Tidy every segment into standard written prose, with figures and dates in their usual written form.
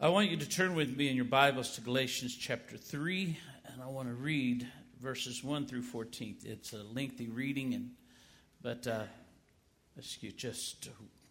I want you to turn with me in your Bibles to Galatians chapter 3, and I want to read verses 1 through 14. It's a lengthy reading, but let's just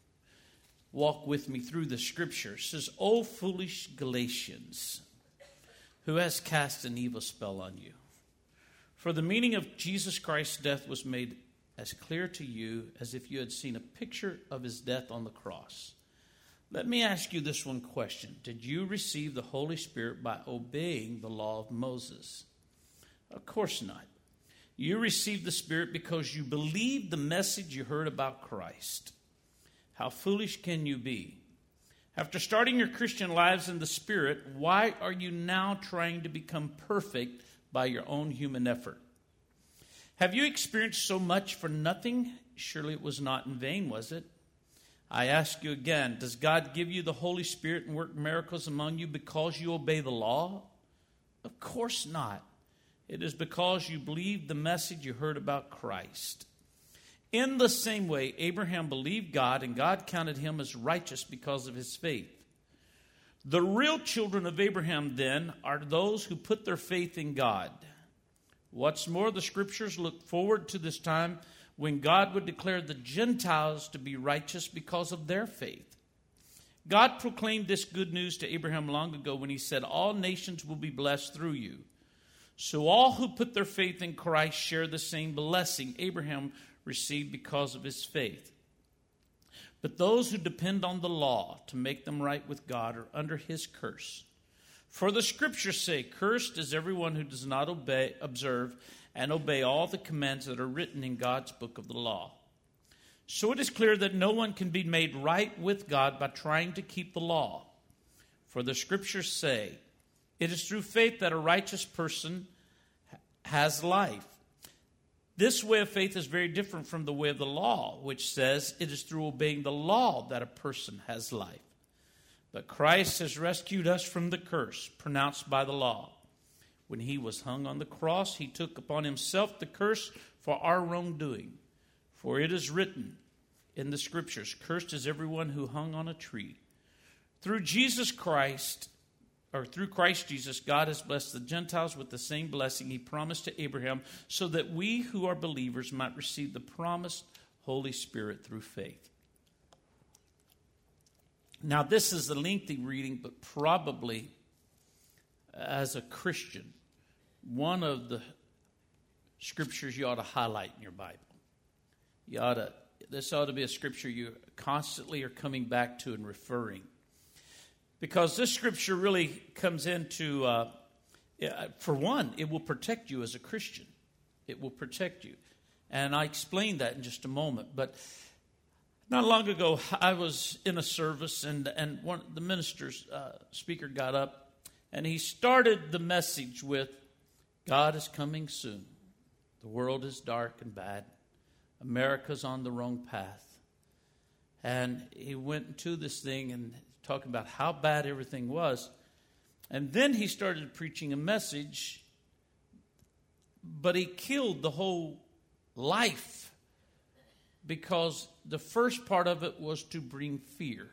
walk with me through the scripture. It says, "O foolish Galatians, who has cast an evil spell on you? For the meaning of Jesus Christ's death was made as clear to you as if you had seen a picture of his death on the cross. Let me ask you this one question. Did you receive the Holy Spirit by obeying the law of Moses? Of course not. You received the Spirit because you believed the message you heard about Christ. How foolish can you be? After starting your Christian lives in the Spirit, why are you now trying to become perfect by your own human effort? Have you experienced so much for nothing? Surely it was not in vain, was it? I ask you again, does God give you the Holy Spirit and work miracles among you because you obey the law? Of course not. It is because you believed the message you heard about Christ. In the same way, Abraham believed God, and God counted him as righteous because of his faith. The real children of Abraham, then, are those who put their faith in God. What's more, the Scriptures look forward to this time when God would declare the Gentiles to be righteous because of their faith. God proclaimed this good news to Abraham long ago when he said, all nations will be blessed through you. So all who put their faith in Christ share the same blessing Abraham received because of his faith. But those who depend on the law to make them right with God are under his curse. For the Scriptures say, cursed is everyone who does not observe and obey all the commands that are written in God's book of the law. So it is clear that no one can be made right with God by trying to keep the law. For the Scriptures say, it is through faith that a righteous person has life. This way of faith is very different from the way of the law, which says it is through obeying the law that a person has life. But Christ has rescued us from the curse pronounced by the law. When he was hung on the cross, he took upon himself the curse for our wrongdoing. For it is written in the Scriptures, cursed is everyone who hung on a tree. Through Christ Jesus, God has blessed the Gentiles with the same blessing he promised to Abraham, so that we who are believers might receive the promised Holy Spirit through faith. Now, this is a lengthy reading, but probably as a Christian, one of the scriptures you ought to highlight in your Bible. This ought to be a scripture you constantly are coming back to and referring. Because this scripture really comes into, for one, it will protect you as a Christian. It will protect you. And I explain that in just a moment. But not long ago, I was in a service, and one the minister's speaker got up, and he started the message with, God is coming soon. The world is dark and bad. America's on the wrong path. And he went into this thing and talking about how bad everything was. And then he started preaching a message, but he killed the whole life because the first part of it was to bring fear.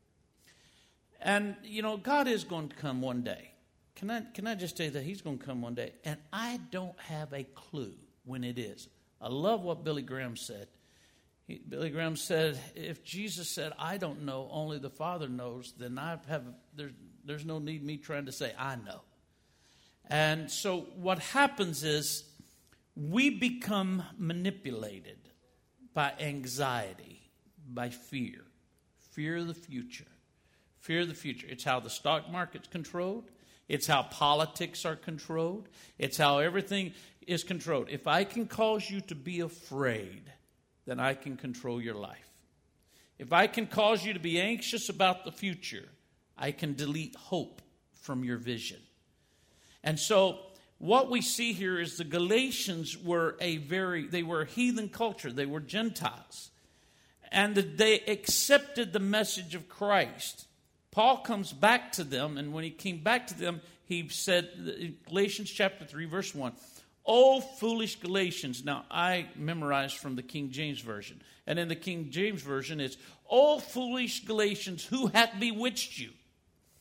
And, God is going to come one day. Can I just tell you that he's going to come one day? And I don't have a clue when it is. I love what Billy Graham said. Billy Graham said, if Jesus said, I don't know, only the Father knows, then there's no need me trying to say, I know. And so what happens is we become manipulated by anxiety, by fear. Fear of the future. Fear of the future. It's how the stock market's controlled. It's how politics are controlled. It's how everything is controlled. If I can cause you to be afraid, then I can control your life. If I can cause you to be anxious about the future, I can delete hope from your vision. And so what we see here is the Galatians were they were a heathen culture. They were Gentiles. And they accepted the message of Christ. Paul comes back to them, and when he came back to them, he said, in Galatians chapter 3, verse 1, O foolish Galatians. Now, I memorized from the King James Version. And in the King James Version, it's, O foolish Galatians, who hath bewitched you?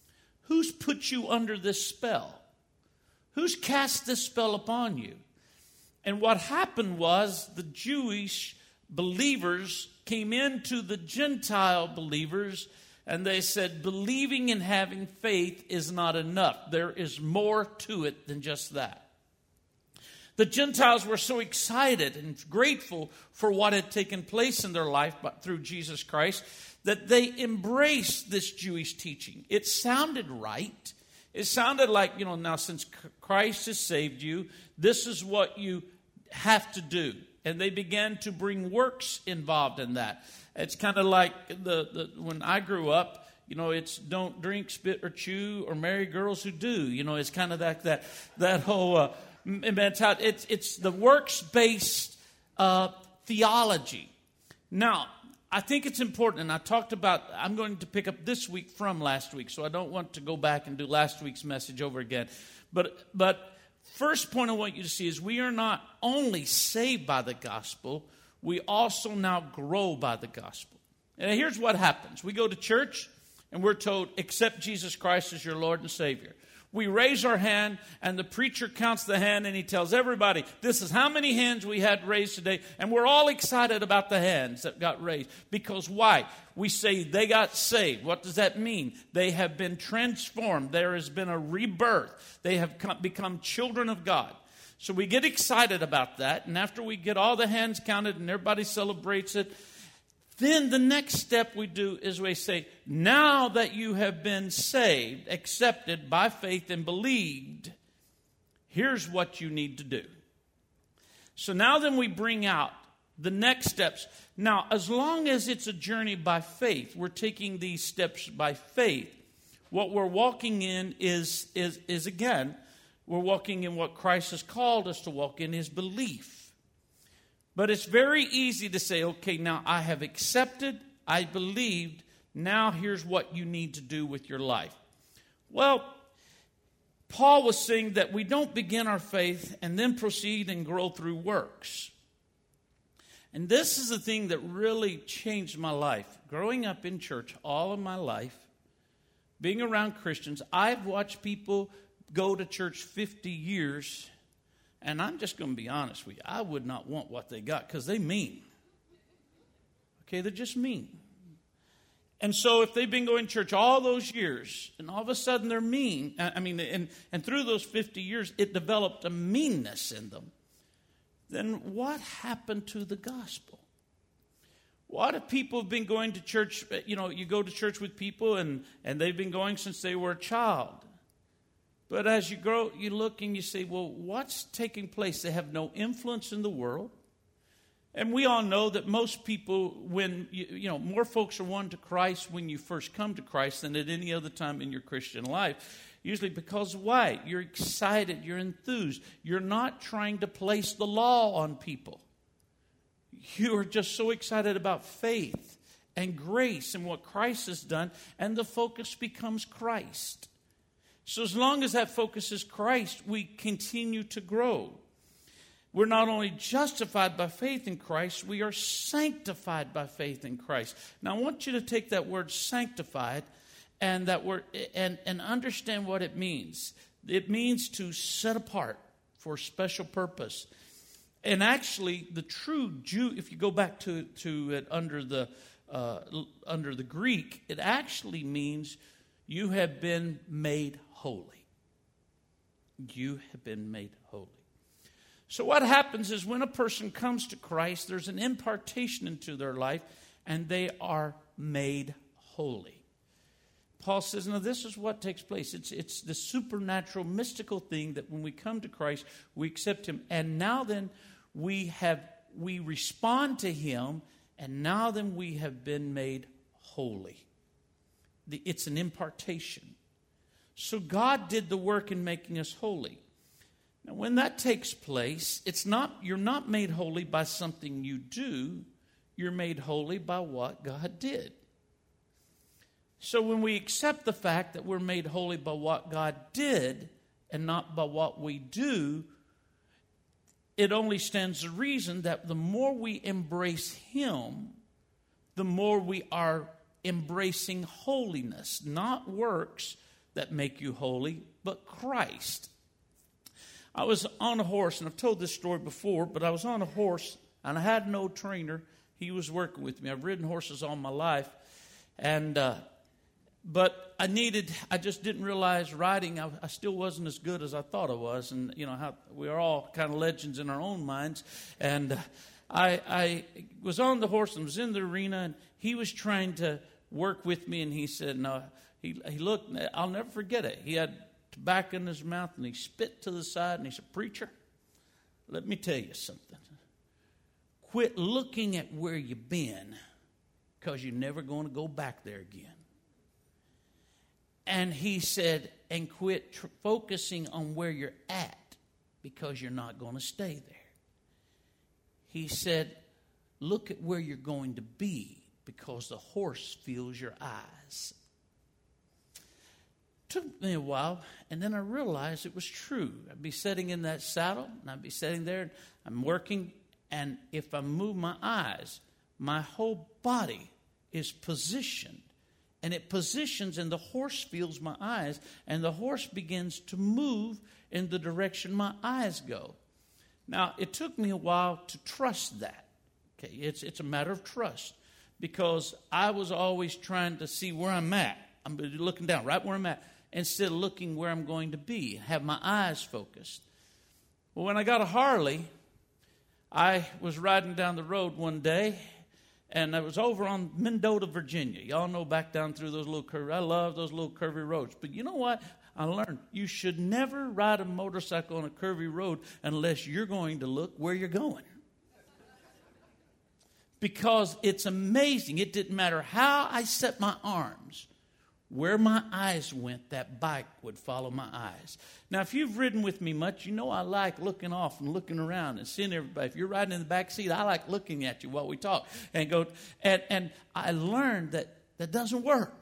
who's put you under this spell? Who's cast this spell upon you? And what happened was the Jewish believers came into the Gentile believers, and they said, believing and having faith is not enough. There is more to it than just that. The Gentiles were so excited and grateful for what had taken place in their life through Jesus Christ that they embraced this Jewish teaching. It sounded right. It sounded like, now since Christ has saved you, this is what you have to do. And they began to bring works involved in that. It's kind of like when I grew up, it's don't drink, spit, or chew, or marry girls who do. It's kind of like that whole mentality. It's the works-based theology. Now, I think it's important, and I'm going to pick up this week from last week, so I don't want to go back and do last week's message over again. But first point I want you to see is we are not only saved by the gospel, we also now grow by the gospel. And here's what happens. We go to church, and we're told, accept Jesus Christ as your Lord and Savior. We raise our hand, and the preacher counts the hand, and he tells everybody, this is how many hands we had raised today. And we're all excited about the hands that got raised. Because why? We say they got saved. What does that mean? They have been transformed. There has been a rebirth. They have become children of God. So we get excited about that. And after we get all the hands counted and everybody celebrates it, then the next step we do is we say, now that you have been saved, accepted by faith and believed, here's what you need to do. So now then we bring out the next steps. Now, as long as it's a journey by faith, we're taking these steps by faith. What we're walking in is again, we're walking in what Christ has called us to walk in, his belief. But it's very easy to say, okay, now I have accepted, I believed, now here's what you need to do with your life. Well, Paul was saying that we don't begin our faith and then proceed and grow through works. And this is the thing that really changed my life. Growing up in church all of my life, being around Christians, I've watched people go to church 50 years. And I'm just going to be honest with you. I would not want what they got because they mean. Okay, they're just mean. And so if they've been going to church all those years and all of a sudden they're mean, and through those 50 years it developed a meanness in them, then what happened to the gospel? What if people have been going to church, you go to church with people and they've been going since they were a child. But as you grow, you look and you say, well, what's taking place? They have no influence in the world. And we all know that most people, when, more folks are won to Christ when you first come to Christ than at any other time in your Christian life. Usually because why? You're excited, you're enthused. You're not trying to place the law on people. You are just so excited about faith and grace and what Christ has done, and the focus becomes Christ. So as long as that focus is Christ, we continue to grow. We're not only justified by faith in Christ, we are sanctified by faith in Christ. Now I want you to take that word sanctified and that word and understand what it means. It means to set apart for a special purpose. And actually, the true Jew, if you go back to it under the Greek, it actually means you have been made holy. You have been made holy. So what happens is when a person comes to Christ, there's an impartation into their life, and they are made holy. Paul says, now this is what takes place. It's the supernatural, mystical thing that when we come to Christ, we accept him. And now then, we respond to him, and now then we have been made holy. It's an impartation. So God did the work in making us holy. Now, when that takes place, you're not made holy by something you do. You're made holy by what God did. So when we accept the fact that we're made holy by what God did and not by what we do, it only stands to reason that the more we embrace him, the more we are embracing holiness, not works, that make you holy, but Christ. I was on a horse, and I've told this story before, but I was on a horse, and I had no trainer. He was working with me. I've ridden horses all my life, and but I just didn't realize riding, I still wasn't as good as I thought I was. And, how we are all kind of legends in our own minds. And I was on the horse and was in the arena, and he was trying to work with me. And he said, no, he looked, I'll never forget it. He had tobacco in his mouth, and he spit to the side, and he said, "Preacher, let me tell you something. Quit looking at where you've been, because you're never going to go back there again." And he said, and quit focusing on where you're at, because you're not going to stay there. He said, look at where you're going to be, because the horse feels your eyes. Took me a while, and then I realized it was true. I'd be sitting in that saddle, and I'd be sitting there, and I'm working, and if I move my eyes, my whole body is positioned. And it positions, and the horse feels my eyes, and the horse begins to move in the direction my eyes go. Now, it took me a while to trust that. Okay, it's a matter of trust, because I was always trying to see where I'm at. I'm looking down right where I'm at, instead of looking where I'm going to be, have my eyes focused. Well, when I got a Harley, I was riding down the road one day, and I was over on Mendota, Virginia. Y'all know back down through those little curvy. I love those little curvy roads. But you know what? I learned you should never ride a motorcycle on a curvy road unless you're going to look where you're going. Because it's amazing. It didn't matter how I set my arms. Where my eyes went, that bike would follow my eyes. Now, if you've ridden with me much, you know I like looking off and looking around and seeing everybody. If you're riding in the back seat, I like looking at you while we talk. And I learned that doesn't work.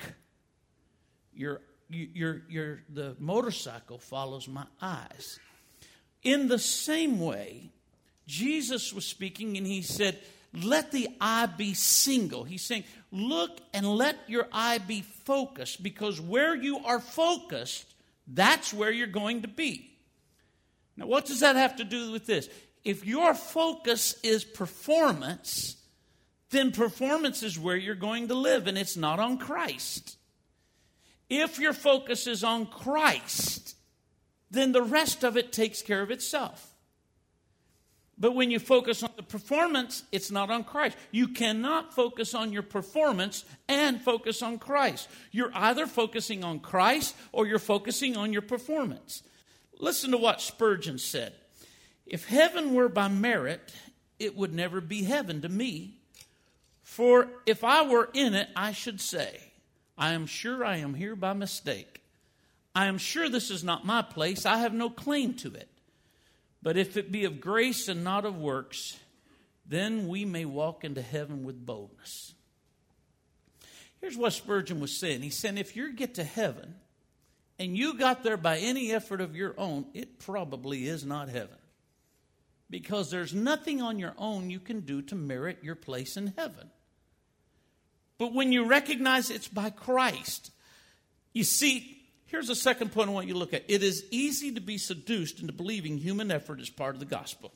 The motorcycle follows my eyes. In the same way, Jesus was speaking, and he said, let the eye be single. He's saying, look and let your eye be focused, because where you are focused, that's where you're going to be. Now, what does that have to do with this? If your focus is performance, then performance is where you're going to live, and it's not on Christ. If your focus is on Christ, then the rest of it takes care of itself. But when you focus on the performance, it's not on Christ. You cannot focus on your performance and focus on Christ. You're either focusing on Christ or you're focusing on your performance. Listen to what Spurgeon said. If heaven were by merit, it would never be heaven to me. For if I were in it, I should say, I am sure I am here by mistake. I am sure this is not my place. I have no claim to it. But if it be of grace and not of works, then we may walk into heaven with boldness. Here's what Spurgeon was saying. He said, if you get to heaven and you got there by any effort of your own, it probably is not heaven. Because there's nothing on your own you can do to merit your place in heaven. But when you recognize it's by Christ, you see, here's the second point I want you to look at. It is easy to be seduced into believing human effort is part of the gospel.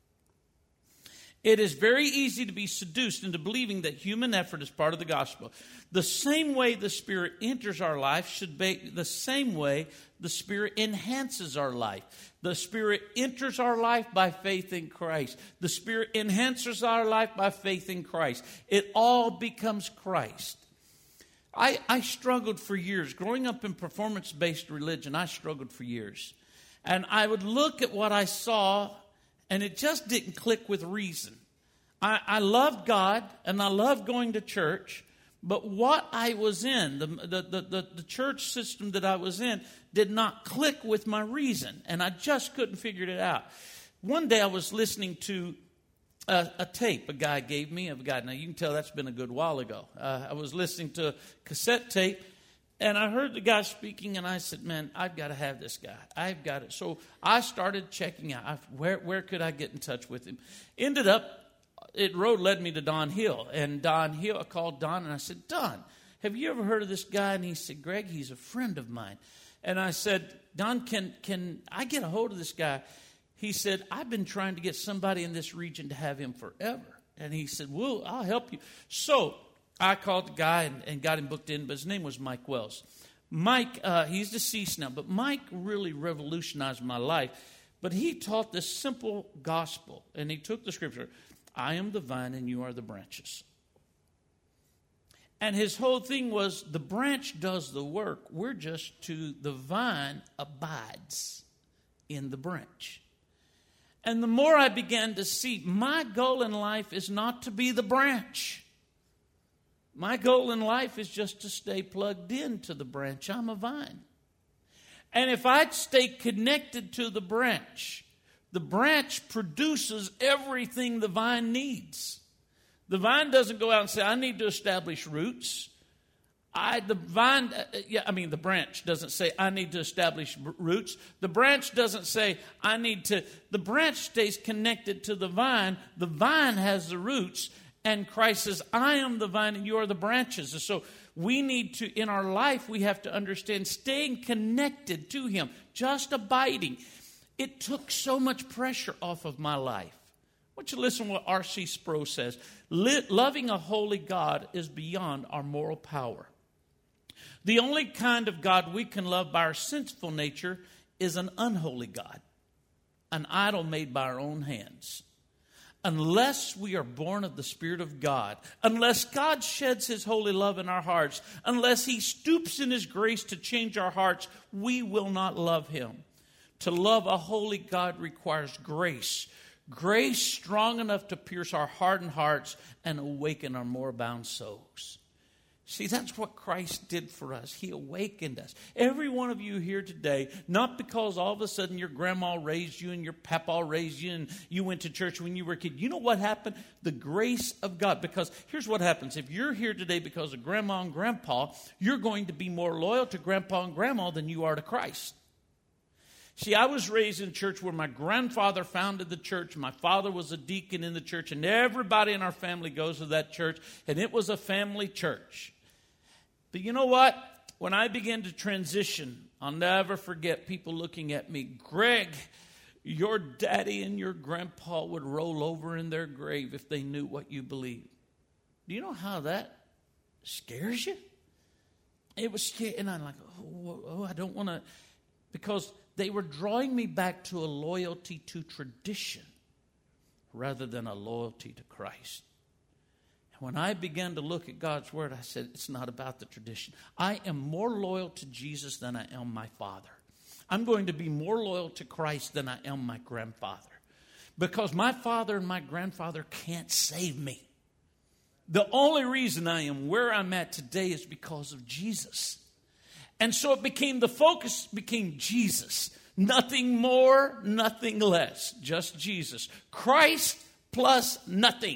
It is very easy to be seduced into believing that human effort is part of the gospel. The same way the Spirit enters our life should be the same way the Spirit enhances our life. The Spirit enters our life by faith in Christ. The Spirit enhances our life by faith in Christ. It all becomes Christ. I struggled for years. Growing up in performance-based religion, I struggled for years. And I would look at what I saw, and it just didn't click with reason. I loved God, and I loved going to church, but what I was in, the church system that I was in, did not click with my reason, and I just couldn't figure it out. One day I was listening to a tape a guy gave me of a guy. Now, you can tell that's been a good while ago. I was listening to a cassette tape, and I heard the guy speaking, and I said, man, I've got to have this guy. I've got it. So I started checking out where could I get in touch with him. Ended up, road led me to Don Hill. And Don Hill, I called Don, and I said, Don, have you ever heard of this guy? And he said, Greg, he's a friend of mine. And I said, Don, can I get a hold of this guy? He said, I've been trying to get somebody in this region to have him forever. And he said, well, I'll help you. So I called the guy and got him booked in, but his name was Mike Wells. Mike, he's deceased now, but Mike really revolutionized my life. But he taught this simple gospel, and he took the scripture, I am the vine and you are the branches. And his whole thing was the branch does the work. We're just the vine abides in the branch. And the more I began to see, my goal in life is not to be the branch. My goal in life is just to stay plugged into the branch. I'm a vine. And if I'd stay connected to the branch produces everything the vine needs. The vine doesn't go out and say, I need to establish roots. The branch doesn't say, I need to establish roots. The branch doesn't say, the branch stays connected to the vine. The vine has the roots. And Christ says, I am the vine and you are the branches. And so we need to, in our life, we have to understand staying connected to Him, just abiding. It took so much pressure off of my life. I want you to listen to what R.C. Sproul says. Loving a holy God is beyond our moral power. The only kind of God we can love by our sinful nature is an unholy God, an idol made by our own hands. Unless we are born of the Spirit of God, unless God sheds His holy love in our hearts, unless He stoops in His grace to change our hearts, we will not love Him. To love a holy God requires grace. Grace strong enough to pierce our hardened hearts and awaken our moribund souls. See, that's what Christ did for us. He awakened us. Every one of you here today, not because all of a sudden your grandma raised you and your papa raised you and you went to church when you were a kid. You know what happened? The grace of God. Because here's what happens. If you're here today because of grandma and grandpa, you're going to be more loyal to grandpa and grandma than you are to Christ. See, I was raised in a church where my grandfather founded the church. My father was a deacon in the church, and everybody in our family goes to that church, and it was a family church. But you know what? When I began to transition, I'll never forget people looking at me, Greg, your daddy and your grandpa would roll over in their grave if they knew what you believed. Do you know how that scares you? It was scary, and I'm like, I don't want to, because they were drawing me back to a loyalty to tradition rather than a loyalty to Christ. When I began to look at God's Word, I said, it's not about the tradition. I am more loyal to Jesus than I am my father. I'm going to be more loyal to Christ than I am my grandfather. Because my father and my grandfather can't save me. The only reason I am where I'm at today is because of Jesus. And so the focus became Jesus. Nothing more, nothing less. Just Jesus. Christ plus nothing.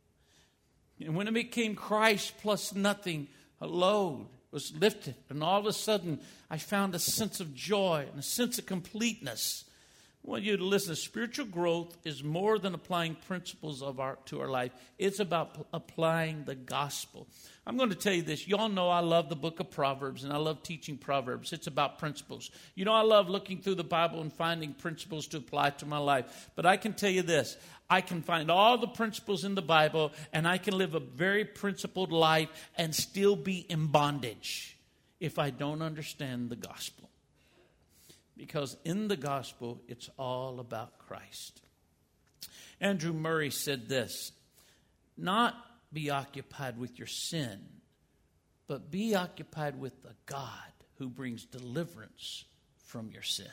And when it became Christ plus nothing, a load was lifted. And all of a sudden, I found a sense of joy and a sense of completeness. I want you to listen. Spiritual growth is more than applying principles to our life. It's about applying the gospel. I'm going to tell you this. You all know I love the book of Proverbs, and I love teaching Proverbs. It's about principles. You know, I love looking through the Bible and finding principles to apply to my life. But I can tell you this. I can find all the principles in the Bible, and I can live a very principled life and still be in bondage if I don't understand the gospel. Because in the gospel, it's all about Christ. Andrew Murray said this, not be occupied with your sin, but be occupied with the God who brings deliverance from your sin.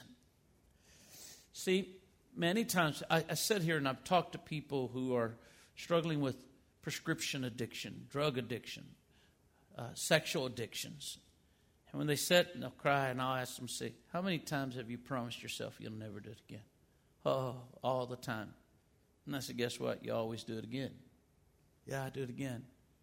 See, many times I sit here and I've talked to people who are struggling with prescription addiction, drug addiction, sexual addictions. And when they sit and they'll cry, and I'll ask them, say, how many times have you promised yourself you'll never do it again? Oh, all the time. And I said, guess what? You always do it again. Yeah, I do it again.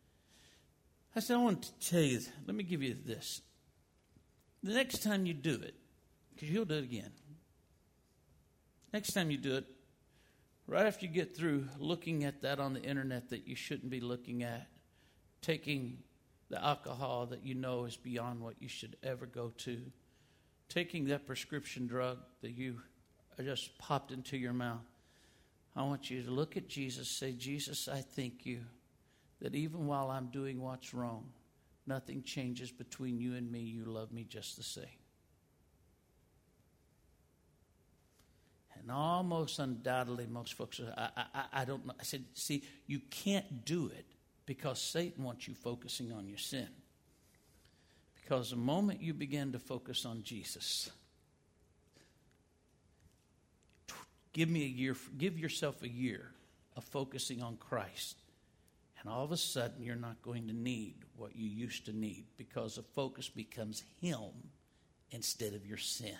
I said, I want to tell you, let me give you this. The next time you do it, because you'll do it again. Next time you do it, right after you get through looking at that on the internet that you shouldn't be looking at, taking the alcohol that you know is beyond what you should ever go to, taking that prescription drug that you just popped into your mouth, I want you to look at Jesus, say, Jesus, I thank you that even while I'm doing what's wrong, nothing changes between you and me. You love me just the same. And almost undoubtedly, most folks, I don't know. I said, see, you can't do it because Satan wants you focusing on your sin. Because the moment you begin to focus on Jesus, give yourself a year of focusing on Christ. And all of a sudden, you're not going to need what you used to need because the focus becomes Him instead of your sin.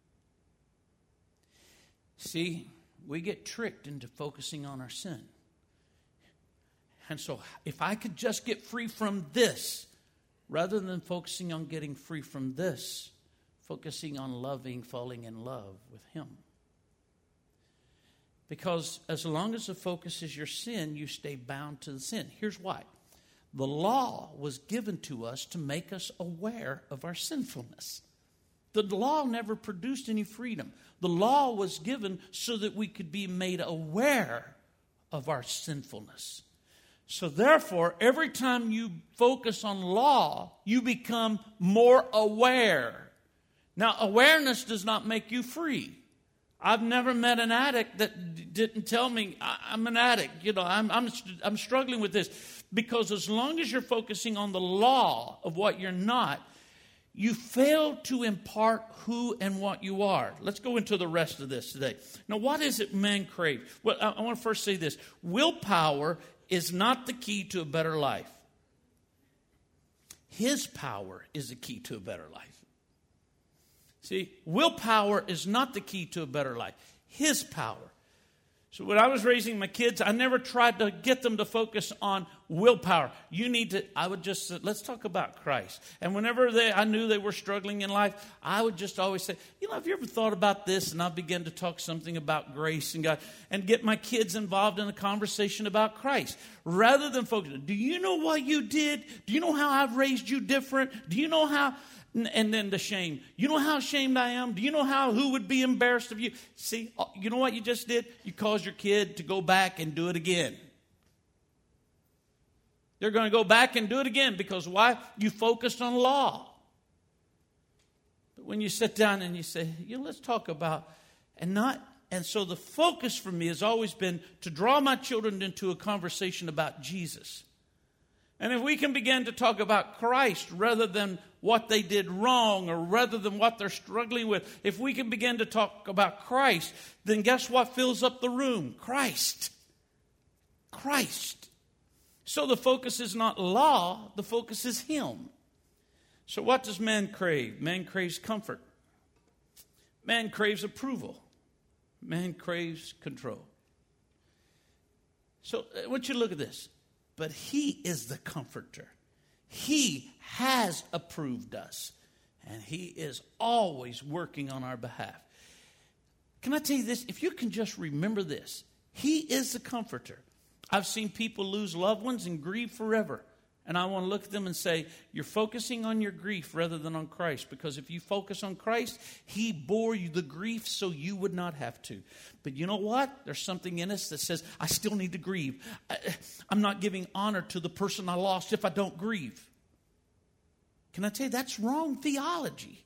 See, we get tricked into focusing on our sin. And so if I could just get free from this, rather than focusing on getting free from this, focusing on falling in love with Him. Because as long as the focus is your sin, you stay bound to the sin. Here's why. The law was given to us to make us aware of our sinfulness. The law never produced any freedom. The law was given so that we could be made aware of our sinfulness. So therefore, every time you focus on law, you become more aware. Now, awareness does not make you free. I've never met an addict that didn't tell me, I'm an addict. You know, I'm struggling with this. Because as long as you're focusing on the law of what you're not, you fail to impart who and what you are. Let's go into the rest of this today. Now, what is it man craves? Well, I want to first say this. Willpower is not the key to a better life. His power is the key to a better life. See, willpower is not the key to a better life. His power. So when I was raising my kids, I never tried to get them to focus on willpower. I would just say, let's talk about Christ. And whenever I knew they were struggling in life, I would just always say, have you ever thought about this? And I'll begin to talk something about grace and God and get my kids involved in a conversation about Christ. Rather than focusing, do you know what you did? Do you know how I've raised you different? Do you know how... And then the shame. You know how ashamed I am? Do you know who would be embarrassed of you? See, you know what you just did? You caused your kid to go back and do it again. They're going to go back and do it again because why? You focused on law. But when you sit down and you say, let's talk about, and so the focus for me has always been to draw my children into a conversation about Jesus. And if we can begin to talk about Christ rather than what they did wrong or rather than what they're struggling with, if we can begin to talk about Christ, then guess what fills up the room? Christ. Christ. So the focus is not law, the focus is Him. So what does man crave? Man craves comfort. Man craves approval. Man craves control. So I want you to look at this. But He is the comforter. He has approved us. And He is always working on our behalf. Can I tell you this? If you can just remember this. He is the comforter. I've seen people lose loved ones and grieve forever. And I want to look at them and say, you're focusing on your grief rather than on Christ. Because if you focus on Christ, He bore you the grief so you would not have to. But you know what? There's something in us that says, I still need to grieve. I'm not giving honor to the person I lost if I don't grieve. Can I tell you, that's wrong theology.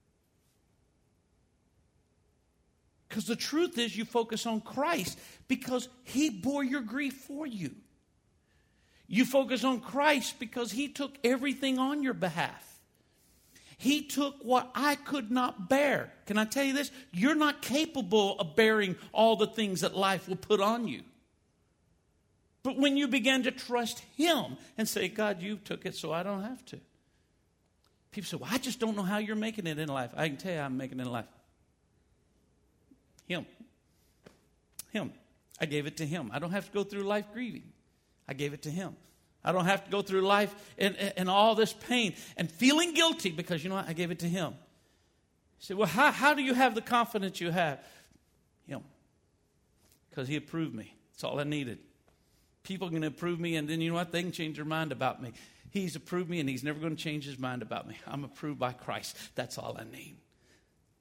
Because the truth is you focus on Christ because He bore your grief for you. You focus on Christ because He took everything on your behalf. He took what I could not bear. Can I tell you this? You're not capable of bearing all the things that life will put on you. But when you begin to trust Him and say, God, you took it so I don't have to. People say, well, I just don't know how you're making it in life. I can tell you how I'm making it in life. Him. I gave it to Him. I don't have to go through life grieving. I gave it to Him. I don't have to go through life in all this pain and feeling guilty because, you know what, I gave it to Him. You say, well, how do you have the confidence you have? Him. Because He approved me. That's all I needed. People can approve me, and then you know what? They can change their mind about me. He's approved me, and He's never going to change His mind about me. I'm approved by Christ. That's all I need.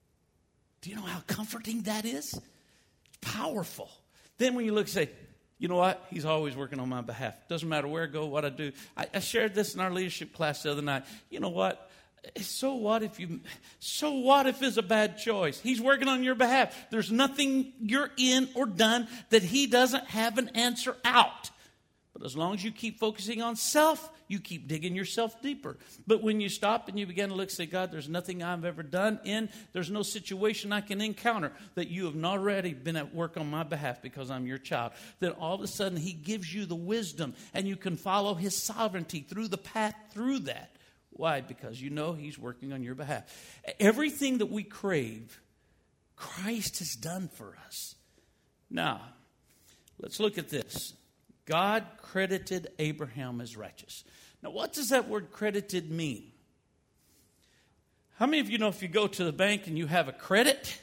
Do you know how comforting that is? It's powerful. Then when you look and say, you know what? He's always working on my behalf. Doesn't matter where I go, what I do. I shared this in our leadership class the other night. You know what? So what if it's a bad choice? He's working on your behalf. There's nothing you're in or done that he doesn't have an answer out. But as long as you keep focusing on self, you keep digging yourself deeper. But when you stop and you begin to look and say, God, there's nothing I've ever done there's no situation I can encounter that you have not already been at work on my behalf because I'm your child. Then all of a sudden he gives you the wisdom and you can follow his sovereignty through the path through that. Why? Because you know he's working on your behalf. Everything that we crave, Christ has done for us. Now, let's look at this. God credited Abraham as righteous. Now, what does that word credited mean? How many of you know if you go to the bank and you have a credit,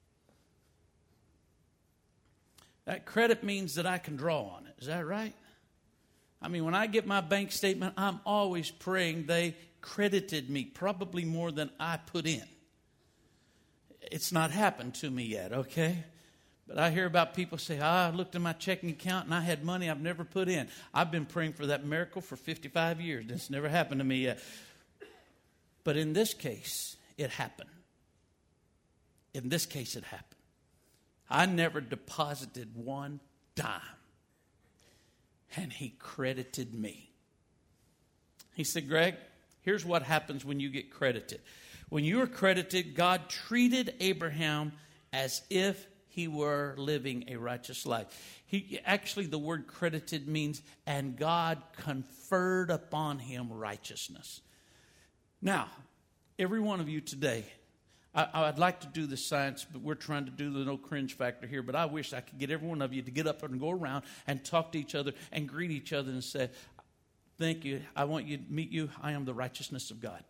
that credit means that I can draw on it. Is that right? I mean, when I get my bank statement, I'm always praying they credited me, probably more than I put in. It's not happened to me yet, okay? But I hear about people say, I looked in my checking account and I had money I've never put in. I've been praying for that miracle for 55 years. It's never happened to me yet. But in this case, it happened. In this case, it happened. I never deposited one dime. And he credited me. He said, Greg, here's what happens when you get credited. When you are credited, God treated Abraham as if he were living a righteous life. Actually, the word credited means, and God conferred upon him righteousness. Now, every one of you today, I'd like to do the science, but we're trying to do the no cringe factor here. But I wish I could get every one of you to get up and go around and talk to each other and greet each other and say, thank you. I want you to meet you. I am the righteousness of God.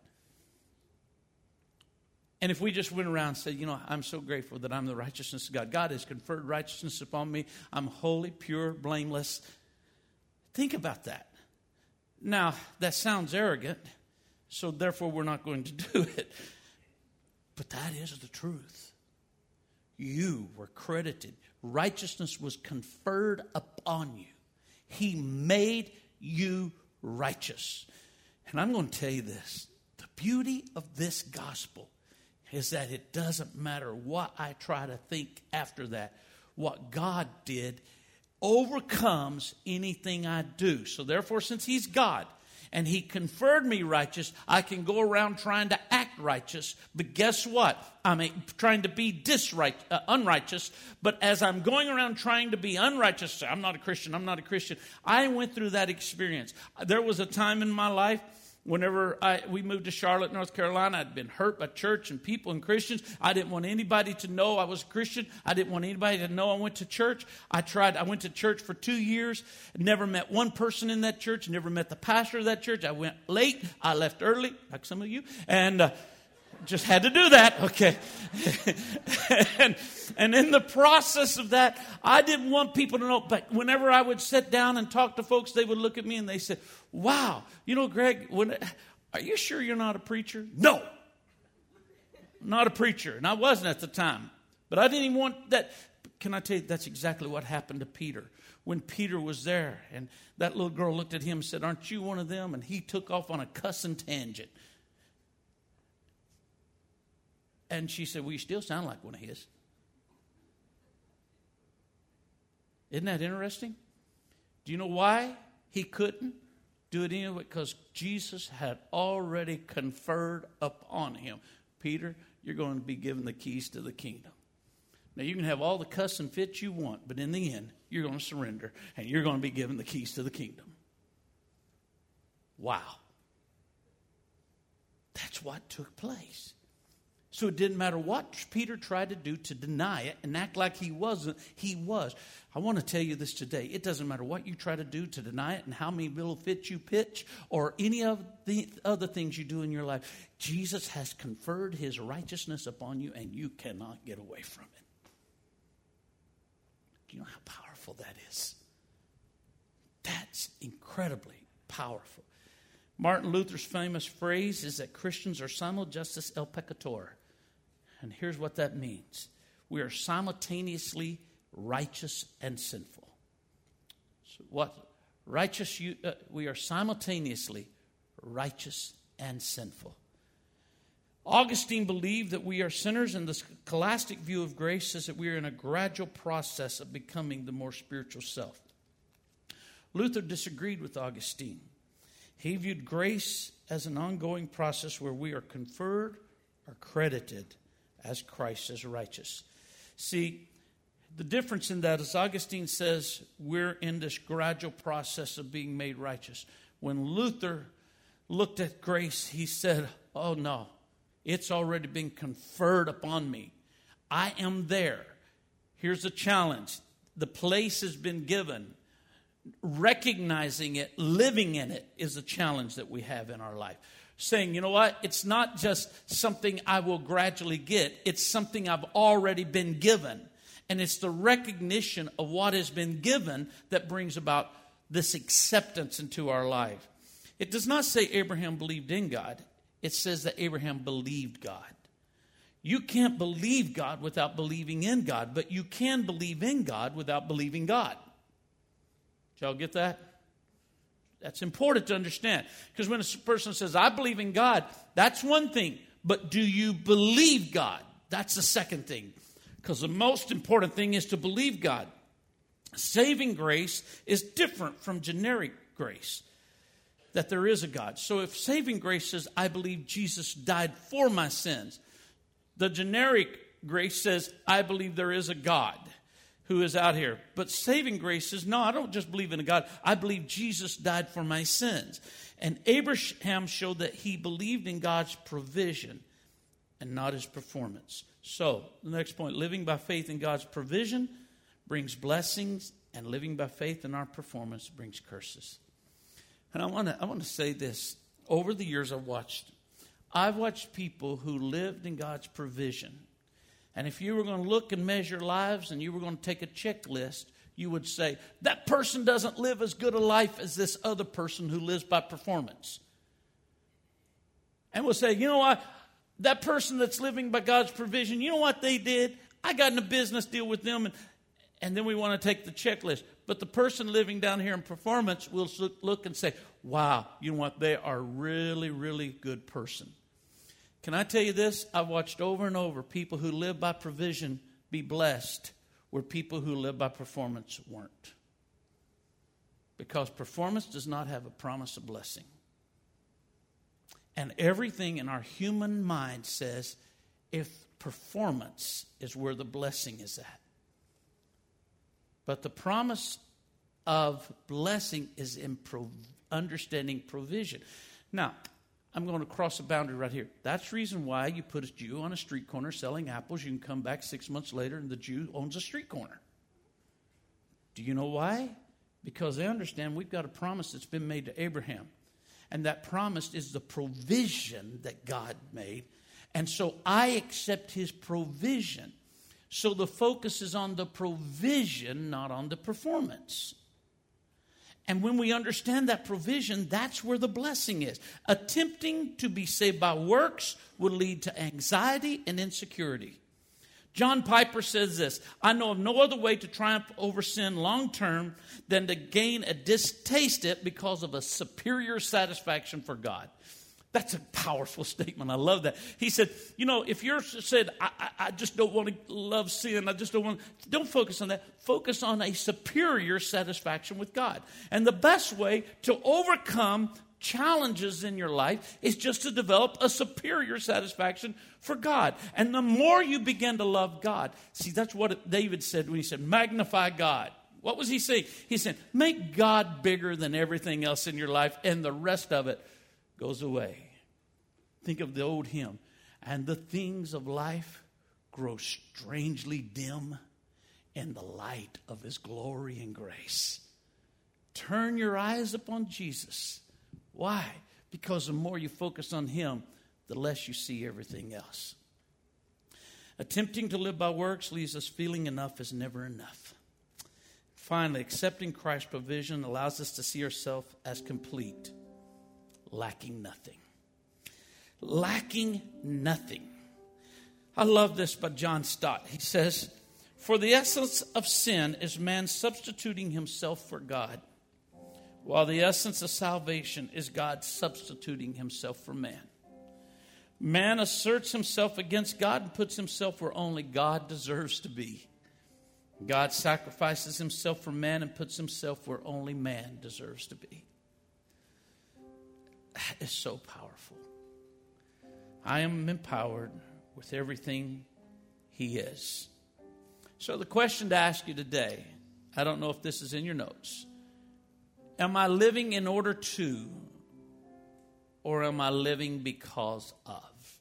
And if we just went around and said, you know, I'm so grateful that I'm the righteousness of God. God has conferred righteousness upon me. I'm holy, pure, blameless. Think about that. Now, that sounds arrogant, so therefore we're not going to do it. But that is the truth. You were credited. Righteousness was conferred upon you. He made you righteous. And I'm going to tell you this. The beauty of this gospel is that it doesn't matter what I try to think after that. What God did overcomes anything I do. So therefore, since he's God and he conferred me righteous, I can go around trying to act righteous. But guess what? I'm trying to be unrighteous. But as I'm going around trying to be unrighteous, I'm not a Christian. I went through that experience. There was a time in my life whenever we moved to Charlotte, North Carolina, I'd been hurt by church and people and Christians. I didn't want anybody to know I was a Christian. I didn't want anybody to know I went to church. I went to church for 2 years, never met one person in that church, never met the pastor of that church. I went late. I left early, like some of you, and just had to do that, okay. and in the process of that, I didn't want people to know. But whenever I would sit down and talk to folks, they would look at me and they said, wow, you know, Greg, are you sure you're not a preacher? No, not a preacher. And I wasn't at the time. But I didn't even want that. Can I tell you, that's exactly what happened to Peter. When Peter was there and that little girl looked at him and said, aren't you one of them? And he took off on a cussing tangent. And she said, well, you still sound like one of his. Isn't that interesting? Do you know why he couldn't do it anyway? Because Jesus had already conferred upon him. Peter, you're going to be given the keys to the kingdom. Now, you can have all the cuss and fits you want, but in the end, you're going to surrender, and you're going to be given the keys to the kingdom. Wow. That's what took place. So it didn't matter what Peter tried to do to deny it and act like he wasn't, he was. I want to tell you this today. It doesn't matter what you try to do to deny it and how many little fits you pitch or any of the other things you do in your life. Jesus has conferred his righteousness upon you and you cannot get away from it. Do you know how powerful that is? That's incredibly powerful. Martin Luther's famous phrase is that Christians are simul justus el peccator. And here's what that means. We are simultaneously righteous and sinful. So what? We are simultaneously righteous and sinful. Augustine believed that we are sinners, and the scholastic view of grace says that we are in a gradual process of becoming the more spiritual self. Luther disagreed with Augustine. He viewed grace as an ongoing process where we are conferred or credited as Christ as righteous. See, the difference in that is Augustine says we're in this gradual process of being made righteous. When Luther looked at grace, he said, oh no, it's already been conferred upon me. I am there. Here's the challenge. The place has been given. Recognizing it, living in it is a challenge that we have in our life. Saying, you know what? It's not just something I will gradually get. It's something I've already been given. And it's the recognition of what has been given that brings about this acceptance into our life. It does not say Abraham believed in God. It says that Abraham believed God. You can't believe God without believing in God, but you can believe in God without believing God. Did y'all get that? That's important to understand. Because when a person says, I believe in God, that's one thing. But do you believe God? That's the second thing. Because the most important thing is to believe God. Saving grace is different from generic grace. That there is a God. So if saving grace says, I believe Jesus died for my sins. The generic grace says, I believe there is a God who is out here. But saving grace says, no, I don't just believe in a God. I believe Jesus died for my sins. And Abraham showed that he believed in God's provision and not his performance. So, the next point, living by faith in God's provision brings blessings, and living by faith in our performance brings curses. And I want to say this. Over the years I've watched people who lived in God's provision. And if you were going to look and measure lives and you were going to take a checklist, you would say, that person doesn't live as good a life as this other person who lives by performance. And we'll say, you know what? That person that's living by God's provision, you know what they did? I got in a business deal with them, and then we want to take the checklist. But the person living down here in performance will look and say, wow, you know what? They are a really, really good person. Can I tell you this? I've watched over and over people who live by provision be blessed where people who live by performance weren't. Because performance does not have a promise of blessing. And everything in our human mind says if performance is where the blessing is at. But the promise of blessing is in understanding provision. Now, I'm going to cross a boundary right here. That's the reason why you put a Jew on a street corner selling apples. You can come back 6 months later and the Jew owns a street corner. Do you know why? Because they understand we've got a promise that's been made to Abraham. And that promise is the provision that God made. And so I accept his provision. So the focus is on the provision, not on the performance. And when we understand that provision, that's where the blessing is. Attempting to be saved by works will lead to anxiety and insecurity. John Piper says this, I know of no other way to triumph over sin long term than to gain a distaste it because of a superior satisfaction for God. That's a powerful statement. I love that. He said, you know, if you're said, I just don't want to love sin. Don't focus on that. Focus on a superior satisfaction with God. And the best way to overcome challenges in your life is just to develop a superior satisfaction for God. And the more you begin to love God, see, that's what David said when he said, magnify God. What was he saying? He said, make God bigger than everything else in your life, and the rest of it goes away. Think of the old hymn. And the things of life grow strangely dim in the light of his glory and grace. Turn your eyes upon Jesus. Why? Because the more you focus on him, the less you see everything else. Attempting to live by works leaves us feeling enough is never enough. Finally, accepting Christ's provision allows us to see ourselves as complete, lacking nothing. Lacking nothing. I love this by John Stott. He says, "For the essence of sin is man substituting himself for God, while the essence of salvation is God substituting himself for man. Man asserts himself against God and puts himself where only God deserves to be. God sacrifices himself for man and puts himself where only man deserves to be." That is so powerful. I am empowered with everything he is. So the question to ask you today, I don't know if this is in your notes. Am I living in order to, or am I living because of?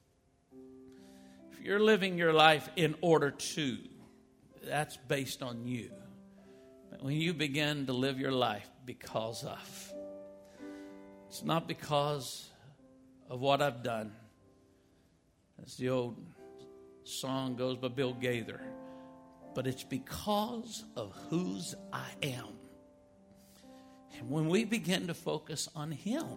If you're living your life in order to, that's based on you. But when you begin to live your life because of, it's not because of what I've done. As the old song goes by Bill Gaither. But it's because of whose I am. And when we begin to focus on him,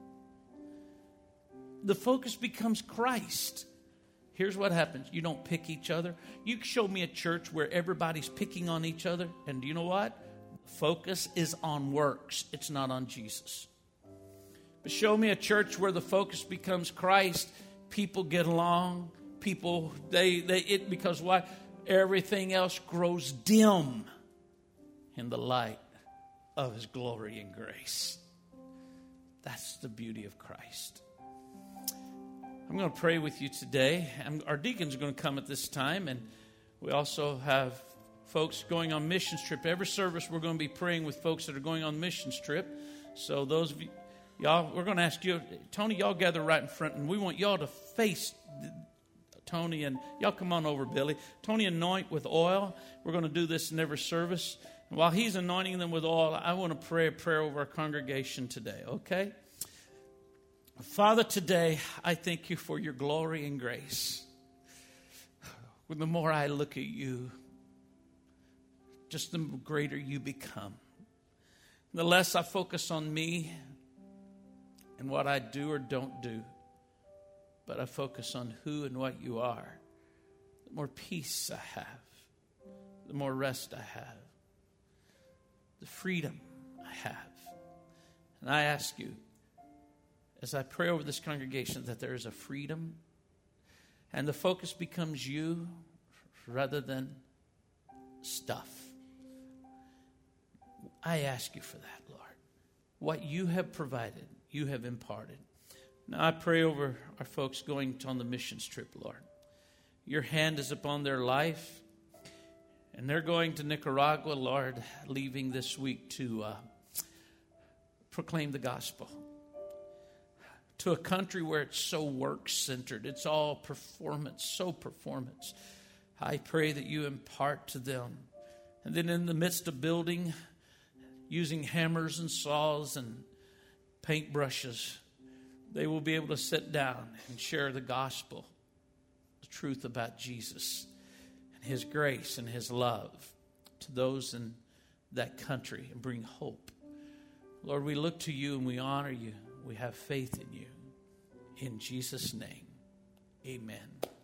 the focus becomes Christ. Here's what happens. You don't pick each other. You show me a church where everybody's picking on each other. And do you know what? Focus is on works. It's not on Jesus. But show me a church where the focus becomes Christ. People get along. People, because why? Everything else grows dim in the light of his glory and grace. That's the beauty of Christ. I'm going to pray with you today. Our deacons are going to come at this time, and we also have folks going on missions trip. Every service we're going to be praying with folks that are going on missions trip. So those of you, y'all, we're going to ask you, Tony, y'all gather right in front, and we want y'all to face Tony, and y'all come on over, Billy. Tony, anoint with oil. We're going to do this in every service. And while he's anointing them with oil, I want to pray a prayer over our congregation today, okay? Father, today, I thank you for your glory and grace. The more I look at you, just the greater you become. The less I focus on me and what I do or don't do, but I focus on who and what you are, the more peace I have, the more rest I have, the freedom I have. And I ask you, as I pray over this congregation, that there is a freedom and the focus becomes you rather than stuff. I ask you for that, Lord. What you have provided, you have imparted. Now I pray over our folks going on the missions trip, Lord. Your hand is upon their life, and they're going to Nicaragua, Lord, leaving this week to proclaim the gospel. To a country where it's so work-centered. It's all performance, so performance. I pray that you impart to them. And then in the midst of building, using hammers and saws and paintbrushes, they will be able to sit down and share the gospel, the truth about Jesus and his grace and his love to those in that country and bring hope. Lord, we look to you and we honor you. We have faith in you. In Jesus' name, amen.